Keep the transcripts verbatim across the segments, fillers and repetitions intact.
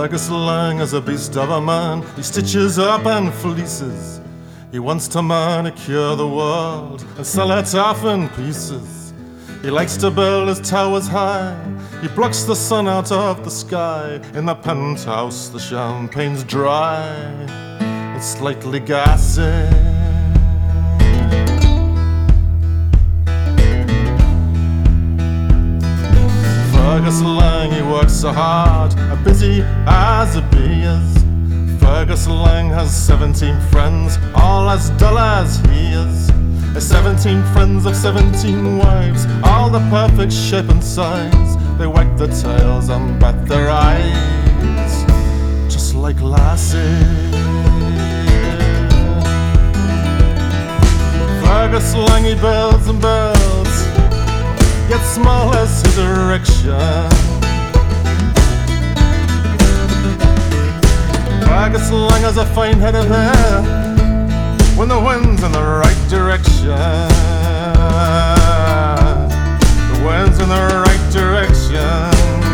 Fergus Lang is a beast of a man. He stitches up and fleeces. He wants to manicure the world and sell it off in pieces. He likes to build his towers high. He blocks the sun out of the sky. In the penthouse the champagne's dry. It's slightly gassy. Fergus Lang, he works so hard, a busy as a bee is. Fergus Lang has seventeen friends, all as dull as he is. Seventeen friends of seventeen wives, all the perfect shape and size. They wag their tails and bat their eyes, just like lassie. Fergus Lang, he builds and builds, yet small as his erection. Fergus Lang has a fine head of hair when the wind's in the right direction. The wind's in the right direction.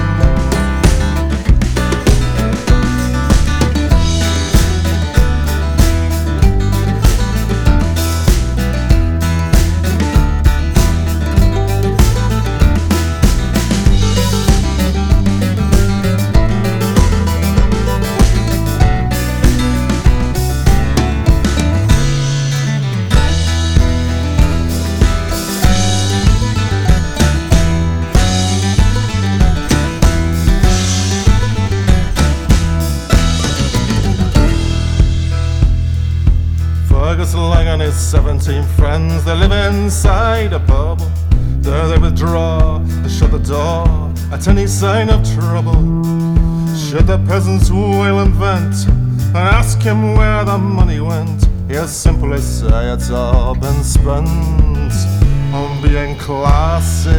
Fergus Lang and his seventeen friends, they live inside a bubble. There they withdraw, they shut the door at any sign of trouble. Should the peasants wail and vent and ask him where the money went, he'll simply say it's all been spent on being classy.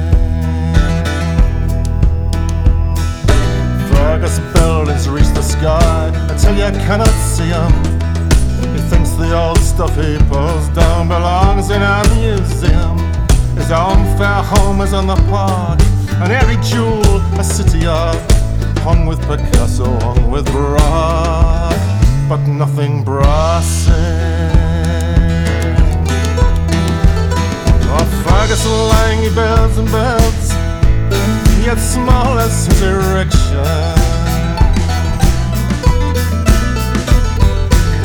Fergus buildings reach the sky until you cannot see them. He thinks the old stuff he pulls down belongs in a museum. His own fair home is on the park, and every jewel a city art, hung with Picasso, hung with rock, but nothing brassy. Oh, Fergus Lang, he builds and builds, yet small as his erection.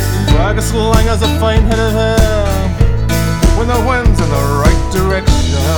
Fergus Lang has a fine head of hair when the wind's in the right direction.